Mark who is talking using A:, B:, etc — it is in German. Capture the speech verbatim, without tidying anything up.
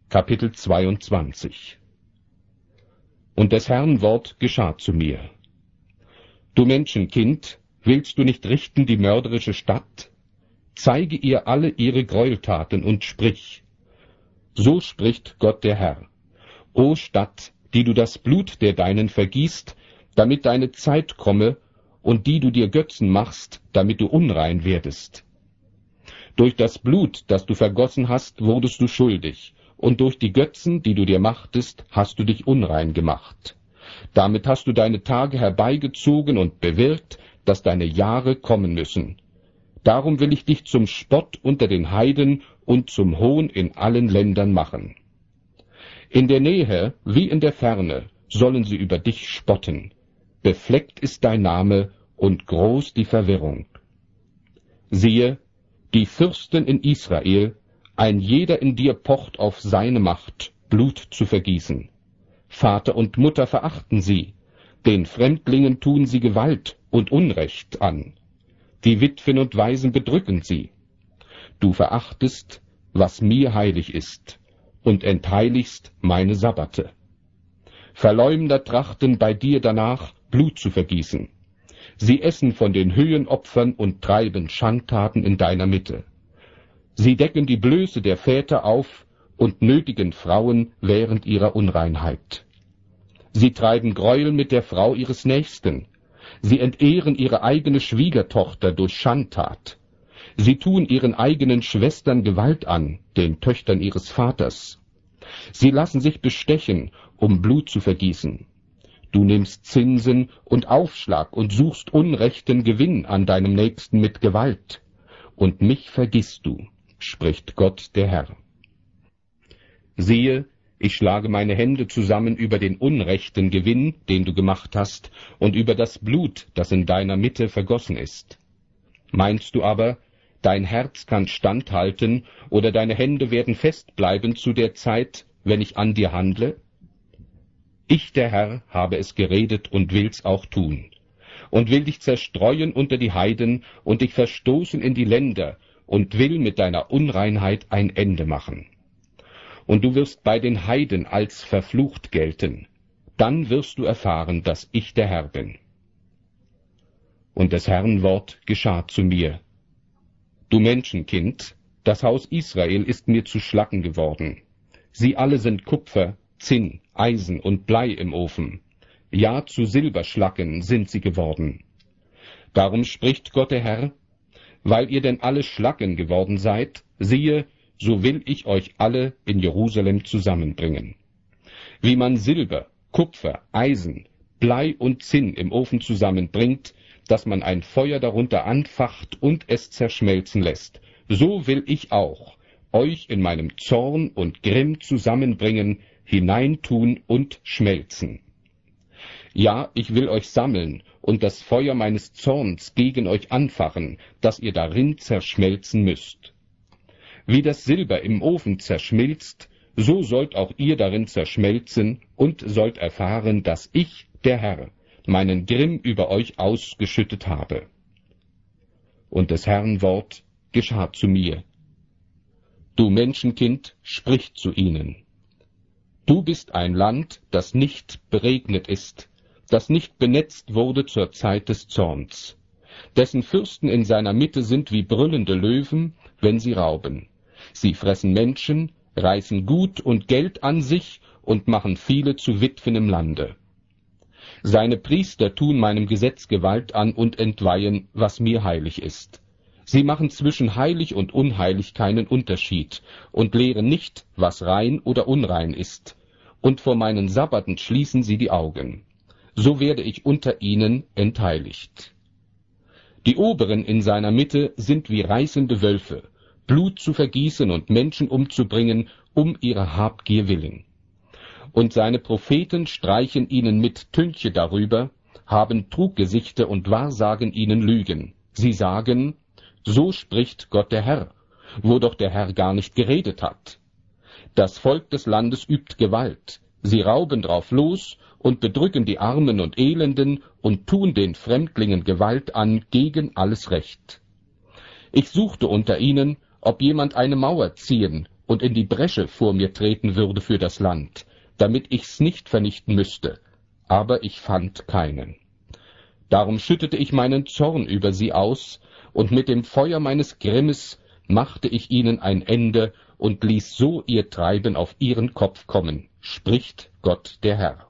A: Kapitel zweiundzwanzig. Und des Herrn Wort geschah zu mir: Du Menschenkind, willst du nicht richten die mörderische Stadt? Zeige ihr alle ihre Gräueltaten und sprich: So spricht Gott der Herr: O Stadt, die du das Blut der Deinen vergießt, damit deine Zeit komme, und die du dir Götzen machst, damit du unrein werdest. Durch das Blut, das du vergossen hast, wurdest du schuldig, und durch die Götzen, die du dir machtest, hast du dich unrein gemacht. Damit hast du deine Tage herbeigezogen und bewirkt, dass deine Jahre kommen müssen. Darum will ich dich zum Spott unter den Heiden und zum Hohn in allen Ländern machen. In der Nähe wie in der Ferne sollen sie über dich spotten. Befleckt ist dein Name und groß die Verwirrung. Siehe, die Fürsten in Israel, ein jeder in dir pocht auf seine Macht, Blut zu vergießen. Vater und Mutter verachten sie, den Fremdlingen tun sie Gewalt und Unrecht an. Die Witwen und Waisen bedrücken sie. Du verachtest, was mir heilig ist, und entheiligst meine Sabbate. Verleumder trachten bei dir danach, Blut zu vergießen. Sie essen von den Höhenopfern und treiben Schandtaten in deiner Mitte. Sie decken die Blöße der Väter auf und nötigen Frauen während ihrer Unreinheit. Sie treiben Gräuel mit der Frau ihres Nächsten. Sie entehren ihre eigene Schwiegertochter durch Schandtat. Sie tun ihren eigenen Schwestern Gewalt an, den Töchtern ihres Vaters. Sie lassen sich bestechen, um Blut zu vergießen. Du nimmst Zinsen und Aufschlag und suchst unrechten Gewinn an deinem Nächsten mit Gewalt. Und mich vergisst du, spricht Gott der Herr. Siehe, ich schlage meine Hände zusammen über den unrechten Gewinn, den du gemacht hast, und über das Blut, das in deiner Mitte vergossen ist. Meinst du aber, dein Herz kann standhalten, oder deine Hände werden festbleiben zu der Zeit, wenn ich an dir handle? Ich, der Herr, habe es geredet und will's auch tun, und will dich zerstreuen unter die Heiden und dich verstoßen in die Länder, und will mit deiner Unreinheit ein Ende machen. Und du wirst bei den Heiden als verflucht gelten. Dann wirst du erfahren, dass ich der Herr bin. Und des Herrn Wort geschah zu mir: Du Menschenkind, das Haus Israel ist mir zu Schlacken geworden. Sie alle sind Kupfer, Zinn, Eisen und Blei im Ofen. Ja, zu Silberschlacken sind sie geworden. Darum spricht Gott der Herr: Weil ihr denn alle Schlacken geworden seid, siehe, so will ich euch alle in Jerusalem zusammenbringen. Wie man Silber, Kupfer, Eisen, Blei und Zinn im Ofen zusammenbringt, dass man ein Feuer darunter anfacht und es zerschmelzen lässt, so will ich auch euch in meinem Zorn und Grimm zusammenbringen, hineintun und schmelzen. Ja, ich will euch sammeln und das Feuer meines Zorns gegen euch anfachen, dass ihr darin zerschmelzen müsst. Wie das Silber im Ofen zerschmilzt, so sollt auch ihr darin zerschmelzen und sollt erfahren, dass ich, der Herr, meinen Grimm über euch ausgeschüttet habe. Und des Herrn Wort geschah zu mir: Du Menschenkind, sprich zu ihnen. Du bist ein Land, das nicht beregnet ist, das nicht benetzt wurde zur Zeit des Zorns, dessen Fürsten in seiner Mitte sind wie brüllende Löwen, wenn sie rauben. Sie fressen Menschen, reißen Gut und Geld an sich und machen viele zu Witwen im Lande. Seine Priester tun meinem Gesetz Gewalt an und entweihen, was mir heilig ist. Sie machen zwischen heilig und unheilig keinen Unterschied und lehren nicht, was rein oder unrein ist. Und vor meinen Sabbaten schließen sie die Augen. So werde ich unter ihnen entheiligt. Die Oberen in seiner Mitte sind wie reißende Wölfe, Blut zu vergießen und Menschen umzubringen, um ihrer Habgier willen. Und seine Propheten streichen ihnen mit Tünche darüber, haben Truggesichte und wahrsagen ihnen Lügen. Sie sagen: So spricht Gott der Herr, wo doch der Herr gar nicht geredet hat. Das Volk des Landes übt Gewalt, sie rauben drauf los und bedrücken die Armen und Elenden und tun den Fremdlingen Gewalt an gegen alles Recht. Ich suchte unter ihnen, ob jemand eine Mauer ziehen und in die Bresche vor mir treten würde für das Land, damit ich's nicht vernichten müsste, aber ich fand keinen. Darum schüttete ich meinen Zorn über sie aus, und mit dem Feuer meines Grimmes machte ich ihnen ein Ende und ließ so ihr Treiben auf ihren Kopf kommen, spricht Gott der Herr.